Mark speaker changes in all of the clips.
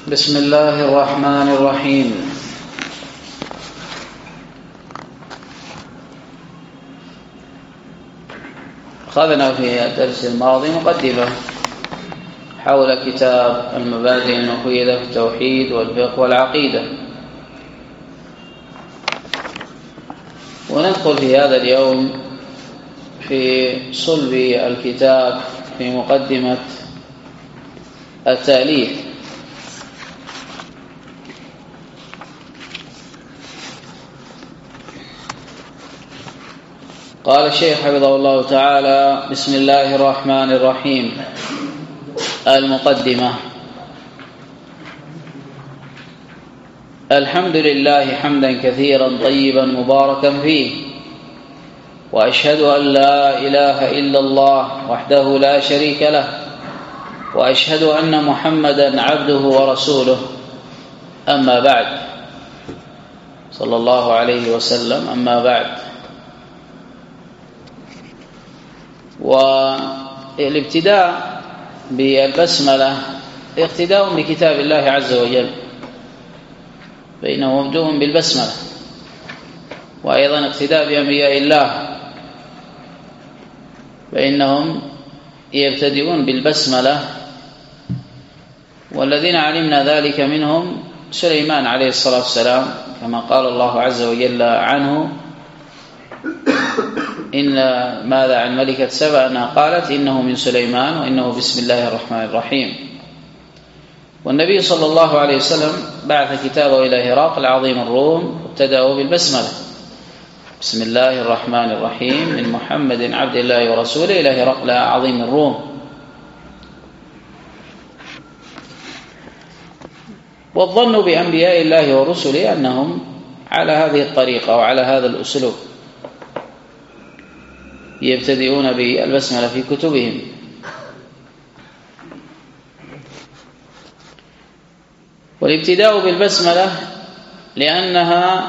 Speaker 1: بسم الله الرحمن الرحيم. أخذنا في الدرس الماضي مقدمة حول كتاب المبادئ المفيدة في التوحيد والفقه والعقيدة، وندخل في هذا اليوم في صلب الكتاب في مقدمة التأليف. قال الشيخ حفظه الله تعالى: بسم الله الرحمن الرحيم. المقدمة. الحمد لله حمدا كثيرا طيبا مباركا فيه، وأشهد أن لا إله إلا الله وحده لا شريك له، وأشهد أن محمدا عبده ورسوله، أما بعد. صلى الله عليه وسلم. أما بعد. والابتداء بالبسملة اقتداء بكتاب الله عز وجل، فإنه مبدوء بالبسملة، وأيضا اقتداء بأنبياء الله، فإنهم يبتدئون بالبسملة، والذين علمنا ذلك منهم سليمان عليه الصلاة والسلام، كما قال الله عز وجل عنه: إن ماذا عن ملكة سبأ أنها قالت إنه من سليمان وإنه بسم الله الرحمن الرحيم. والنبي صلى الله عليه وسلم بعث كتابه إلى هرقل عظيم الروم، ابتدأوا بالبسملة: بسم الله الرحمن الرحيم من محمد عبد الله ورسوله إلى هرقل عظيم الروم. والظن بأنبياء الله ورسله أنهم على هذه الطريقة وعلى هذا الأسلوب، يبتدئون بالبسملة في كتبهم. والابتداء بالبسملة لأنها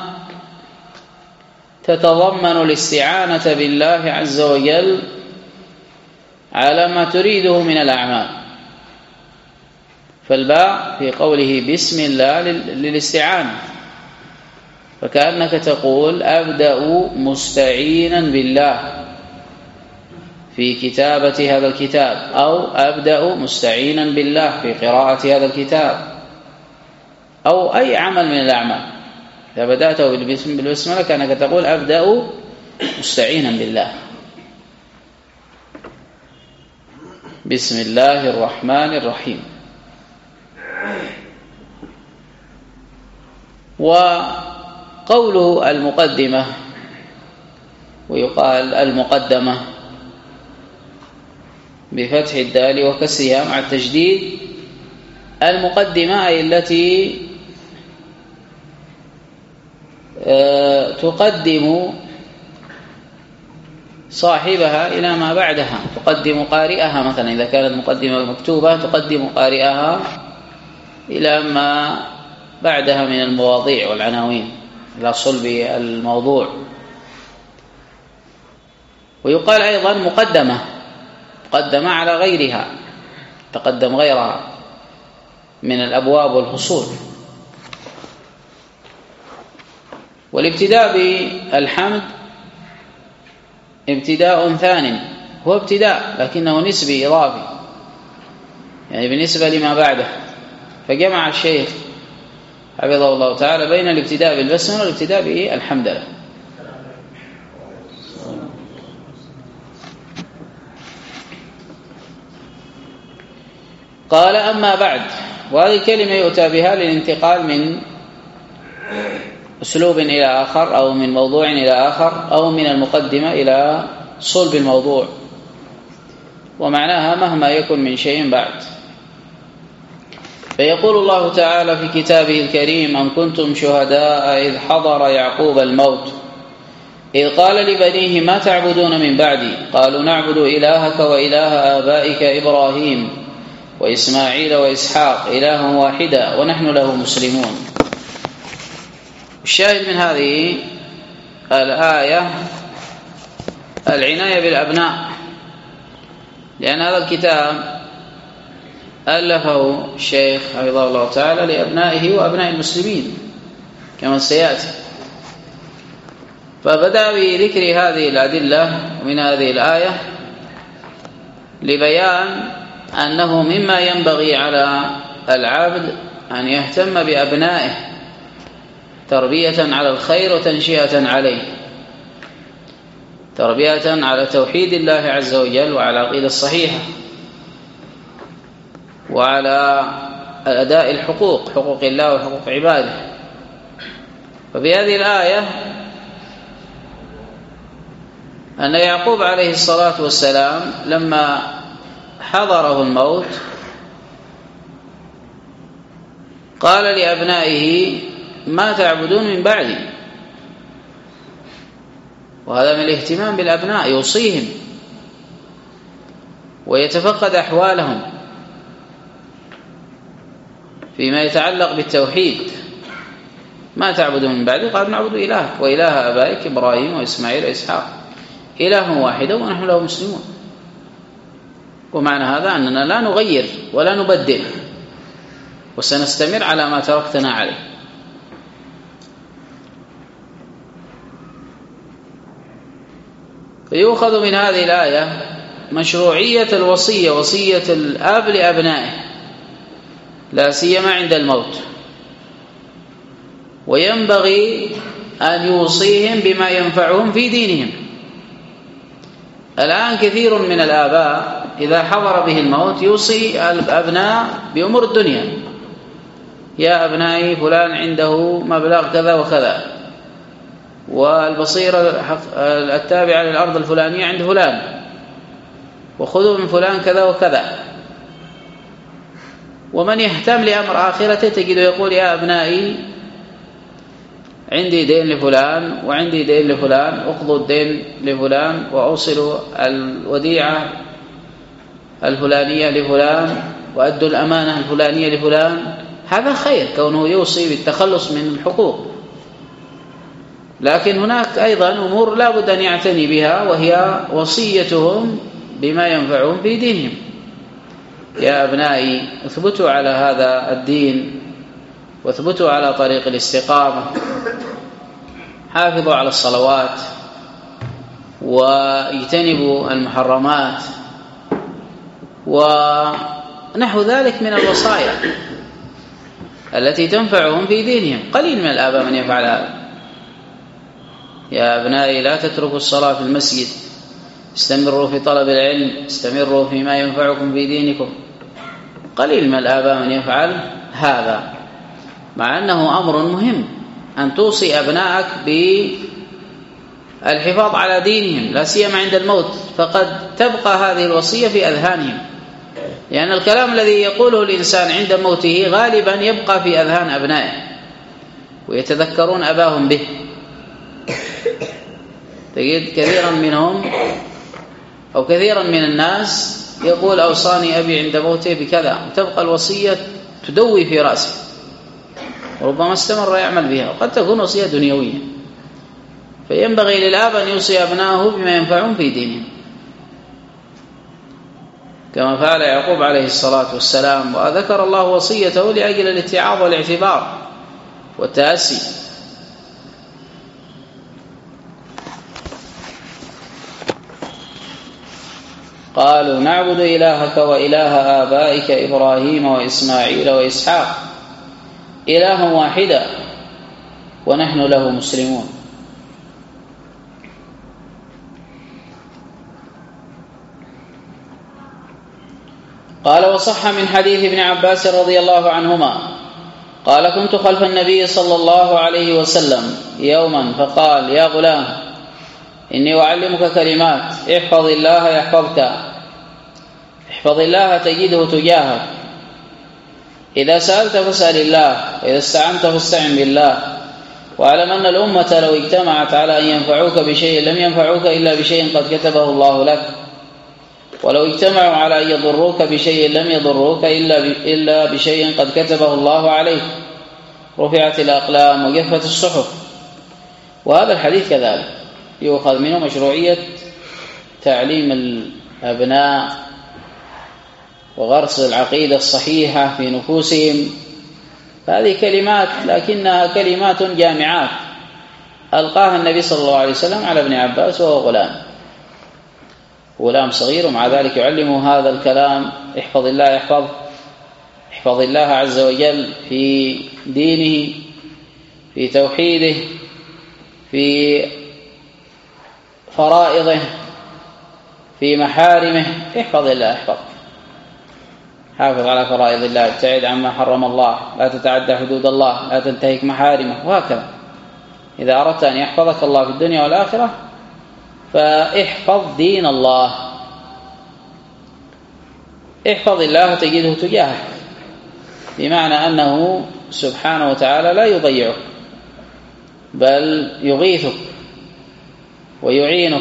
Speaker 1: تتضمن الاستعانة بالله عز وجل على ما تريده من الأعمال، فالباء في قوله بسم الله للاستعانة، فكأنك تقول أبدأ مستعينا بالله في كتابة هذا الكتاب، أو أبدأ مستعينا بالله في قراءة هذا الكتاب، أو أي عمل من الأعمال. إذا بدأته بالبسملة كأنك تقول أبدأ مستعينا بالله. بسم الله الرحمن الرحيم. وقوله المقدمة، ويقال المقدمة بفتح الدال وكسرها مع التشديد. المقدمة أي التي تقدم صاحبها إلى ما بعدها، تقدم قارئها. مثلا إذا كانت مقدمة مكتوبة تقدم قارئها إلى ما بعدها من المواضيع والعناوين، إلى صلب الموضوع. ويقال أيضا مقدمة على غيرها، تقدم غيرها من الأبواب والفصول. والابتداء بالحمد ابتداء ثان، هو ابتداء لكنه نسبي إضافي، يعني بالنسبة لما بعده. فجمع الشيخ حفظه الله تعالى بين الابتداء بالبسملة والابتداء بالحمد لله. قال: أما بعد. وهذه الكلمة يؤتى بها للانتقال من أسلوب إلى آخر، أو من موضوع إلى آخر، أو من المقدمة إلى صلب الموضوع، ومعناها مهما يكن من شيء بعد. فيقول الله تعالى في كتابه الكريم: أم كنتم شهداء إذ حضر يعقوب الموت إذ قال لبنيه ما تعبدون من بعدي قالوا نعبد إلهك وإله آبائك إبراهيم وإسماعيل وإسحاق إلها واحدا ونحن له مسلمون. الشاهد من هذه الآية العناية بالأبناء، لأن هذا الكتاب ألفه الشيخ حفظه الله تعالى لأبنائه وأبناء المسلمين كما سيأتي. فبدأ بذكر هذه الأدلة من هذه الآية لبيان أنه مما ينبغي على العبد أن يهتم بأبنائه تربية على الخير وتنشئة عليه، تربية على توحيد الله عز وجل وعلى العقيدة الصحيحة وعلى أداء الحقوق، حقوق الله وحقوق عباده. ففي هذه الآية أن يعقوب عليه الصلاة والسلام لما حضره الموت قال لأبنائه: ما تعبدون من بعدي. وهذا من الاهتمام بالأبناء، يوصيهم ويتفقد أحوالهم فيما يتعلق بالتوحيد. ما تعبدون من بعدي؟ قال: نعبد إلهك وإله آبائك إبراهيم وإسماعيل وإسحاق إله واحد ونحن له مسلمون. ومعنى هذا أننا لا نغير ولا نبدل، وسنستمر على ما تركتنا عليه. فيؤخذ من هذه الآية مشروعية الوصية، وصية الأب لأبنائه لا سيما عند الموت، وينبغي أن يوصيهم بما ينفعهم في دينهم. الآن كثير من الآباء إذا حضر به الموت يوصي الأبناء بأمور الدنيا: يا أبنائي فلان عنده مبلغ كذا وكذا، والبصيرة التابعة للأرض الفلانية عند فلان، وخذوا من فلان كذا وكذا. ومن يهتم لأمر آخرته تجده يقول: يا أبنائي عندي دين لفلان وعندي دين لفلان، أقضوا الدين لفلان وأوصلوا الوديعة الفلانية لفلان وأدوا الأمانة الفلانية لفلان. هذا خير كونه يوصي بالتخلص من الحقوق، لكن هناك أيضا أمور لا بد أن يعتني بها، وهي وصيتهم بما ينفعهم في دينهم. يا أبنائي اثبتوا على هذا الدين واثبتوا على طريق الاستقامة، حافظوا على الصلوات واجتنبوا المحرمات ونحو ذلك من الوصايا التي تنفعهم في دينهم. قليل من الآباء من يفعل هذا. يا أبنائي لا تتركوا الصلاة في المسجد، استمروا في طلب العلم، استمروا فيما ينفعكم في دينكم. قليل من الآباء من يفعل هذا، مع أنه أمر مهم أن توصي أبنائك بالحفاظ على دينهم لا سيما عند الموت، فقد تبقى هذه الوصية في أذهانهم، لأن الكلام الذي يقوله الإنسان عند موته غالبا يبقى في أذهان أبنائه ويتذكرون أباهم به. تجد كثيرا منهم أو كثيرا من الناس يقول: أوصاني أبي عند موته بكذا، وتبقى الوصية تدوي في رأسه، وربما استمر يعمل بها، وقد تكون وصية دنيوية. فينبغي للآب أن يوصي أبنائه بما ينفعهم في دينهم كما فعل يعقوب عليه الصلاة والسلام، وذكر الله وصيته لأجل الاتعاظ والاعتبار والتأسي. قالوا: نعبد إلهك وإله آبائك إبراهيم وإسماعيل وإسحاق إلها واحدا ونحن له مسلمون. قال: وصح من حديث ابن عباس رضي الله عنهما قال: كنت خلف النبي صلى الله عليه وسلم يوما فقال: يا غلام إني أعلمك كلمات، احفظ الله يحفظك، احفظ الله تجده تجاهك، إذا سألت فاسأل الله، وإذا استعنت فاستعن بالله، واعلم أن الأمة لو اجتمعت على أن ينفعوك بشيء لم ينفعوك إلا بشيء قد كتبه الله لك، ولو اجتمعوا على أن يضروك بشيء لم يضروك إلا بشيء قد كتبه الله عليك، رفعت الأقلام وجفت الصحف. وهذا الحديث كذلك يؤخذ منه مشروعية تعليم الأبناء وغرس العقيدة الصحيحة في نفوسهم. هذه كلمات، لكنها كلمات جامعات ألقاها النبي صلى الله عليه وسلم على ابن عباس وهو غلام صغير، ومع ذلك يعلمه هذا الكلام: احفظ الله يحفظ، احفظ الله عز وجل في دينه، في توحيده، في فرائضه، في محارمه. احفظ الله يحفظ، حافظ على فرائض الله، ابتعد عما حرم الله، لا تتعدى حدود الله، لا تنتهك محارمه، وهكذا. إذا أردت أن يحفظك الله في الدنيا والآخرة فاحفظ دين الله. احفظ الله تجده تجاهك، بمعنى أنه سبحانه وتعالى لا يضيعك، بل يغيثك ويعينك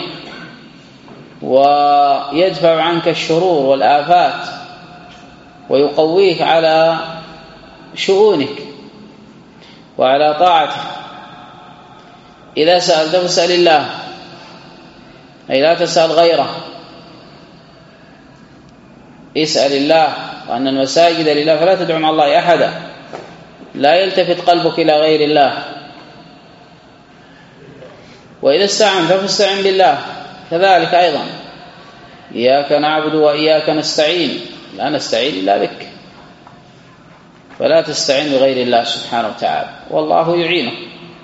Speaker 1: ويدفع عنك الشرور والآفات ويقويك على شؤونك وعلى طاعته. إذا سألت فاسأل الله، أي لا تسأل غيره، اسأل الله، وأن المساجد لله فلا تدعو مع الله أحدا. لا يلتفت قلبك إلى غير الله. وإذا استعنت فاستعن بالله كذلك أيضا. إياك نعبد وإياك نستعين، لا نستعين إلا بك، فلا تستعين بغير الله سبحانه وتعالى، والله يعينك.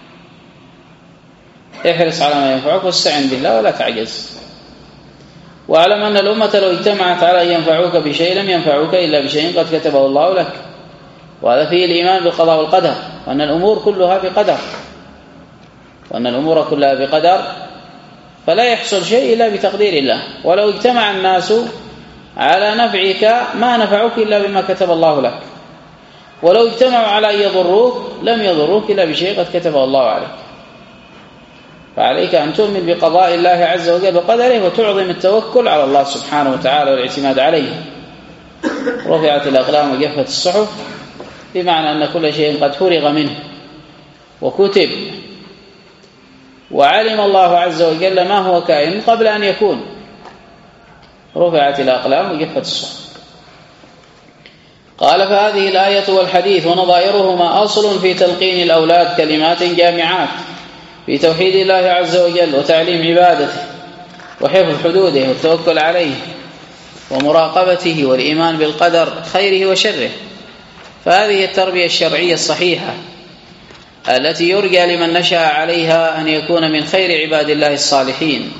Speaker 1: احرص على ما ينفعك واستعن بالله ولا تعجز. واعلم أن الأمة لو اجتمعت على أن ينفعوك بشيء لم ينفعوك إلا بشيء قد كتبه الله لك. وهذا فيه الإيمان بالقضاء والقدر، وأن الأمور كلها بقدر، وأن الأمور كلها بقدر، فلا يحصل شيء إلا بتقدير الله. ولو اجتمع الناس على نفعك ما نفعوك إلا بما كتب الله لك، ولو اجتمعوا على أن يضروك لم يضروك إلا بشيء قد كتبه الله عليك. فعليك أن تؤمن بقضاء الله عز وجل وقدره، وتعظم التوكل على الله سبحانه وتعالى والاعتماد عليه. رفعت الأقلام وجفت الصحف، بمعنى أن كل شيء قد فرغ منه وكتب، وعلم الله عز وجل ما هو كائن قبل أن يكون. رفعت الأقلام وجفت الصحف. قال: فهذه الآية والحديث ونظائرهما أصل في تلقين الأولاد كلمات جامعات في توحيد الله عز وجل وتعليم عبادته وحفظ حدوده والتوكل عليه ومراقبته والإيمان بالقدر خيره وشره. فهذه التربية الشرعية الصحيحة التي يرجى لمن نشأ عليها أن يكون من خير عباد الله الصالحين.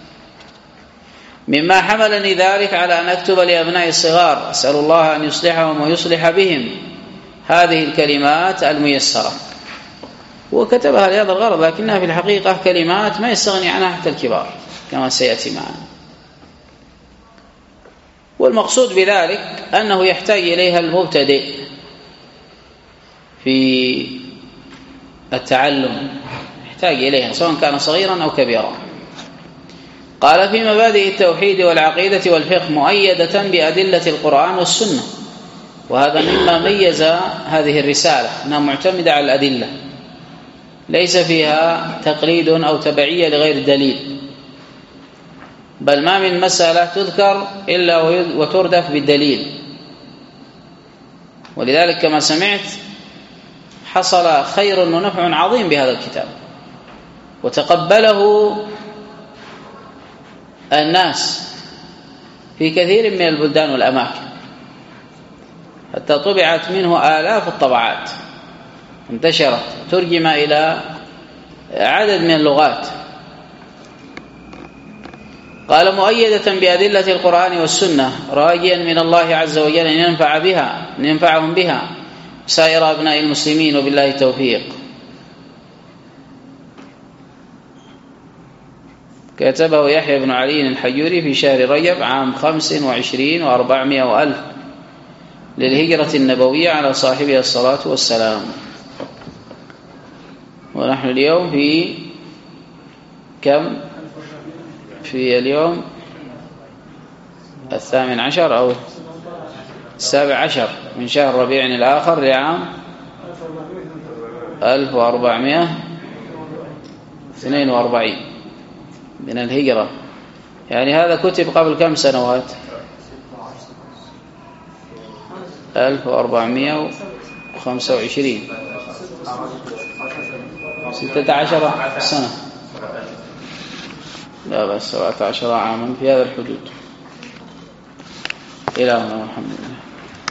Speaker 1: مما حملني ذلك على أن أكتب لأبنائي الصغار، أسأل الله أن يصلحهم ويصلح بهم، هذه الكلمات الميسرة. وكتبها لهذا الغرض، لكنها في الحقيقة كلمات ما يستغني عنها حتى الكبار كما سيأتي معنا. والمقصود بذلك أنه يحتاج إليها المبتدئ في التعلم، يحتاج إليها سواء كان صغيرا أو كبيرا. قال: في مبادئ التوحيد والعقيدة والفقه مؤيدة بأدلة القرآن والسنة. وهذا مما ميز هذه الرسالة، أنها معتمدة على الأدلة، ليس فيها تقليد أو تبعية لغير دليل، بل ما من مسألة تذكر إلا وتردف بالدليل. ولذلك كما سمعت حصل خير ونفع عظيم بهذا الكتاب، وتقبله الناس في كثير من البلدان والأماكن، حتى طبعت منه آلاف الطبعات، انتشرت ترجم إلى عدد من اللغات. قال: مؤيدة بأدلة القرآن والسنة، راجيا من الله عز وجل أن ينفعهم بها سائر أبناء المسلمين، وبالله التوفيق. كتبه يحيى بن علي الحجوري في شهر رجب عام 25 و400 وألف للهجرة النبوية على صاحبها الصلاة والسلام. ونحن اليوم في كم؟ في اليوم 18 أو 17 من شهر ربيع الآخر لعام 1442 من الهجرة. يعني هذا كتب قبل كم سنوات؟ 1425 16 سنة، لا بس 17 عاما في هذا الحدود. إلهنا والحمد لله.